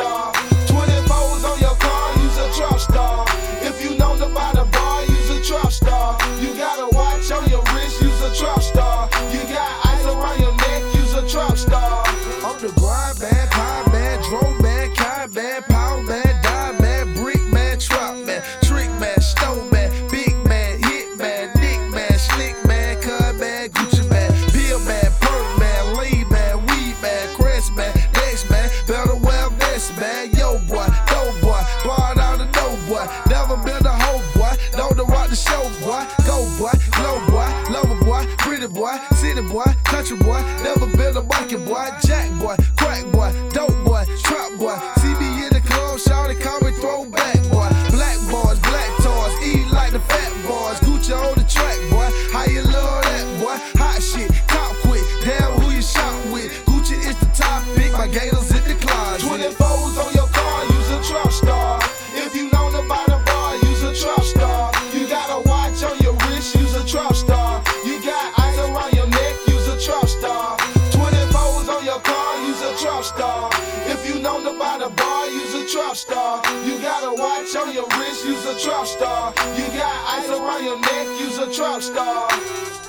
star. 24s on your car, use a trap star. If you known about a bar, use a trap star. You got a watch on your wrist, use a trap star. You got ice around your neck, use a trap star. I'm the grind man, pie man, drone man, kind man, power man, die man, brick man, trap man, trick man, stone man, big man, hit man, dick man, slick man, cud man, Gucci man, pill man, perk man, lead man, weed man, crest man, next man, better well vest man, yo boy, dope boy, barred out of no boy, never been a hoe boy, know the rock the show boy, go boy, glow boy, lover boy, pretty boy, city boy, country boy, never been a market boy, jack boy, crack boy, dope boy, trap boy, see me in the club, shawty call me throwback boy, black boys, black toys, eat like the fat boys, Gucci on the track boy, how you love that boy, hot shit, cop quick, damn who you shot with, Gucci is the topic, my gators in the closet. 24s on your car, use a trap star. If you known about a bar, use a trap star. You got a watch on your wrist, use a trap star. You got ice around your neck, use a trap star. 24s on your car, use a trap star. If you known about a bar, use a trap star. You got a watch on your wrist, use a trap star. You got ice around your neck, use a trap star.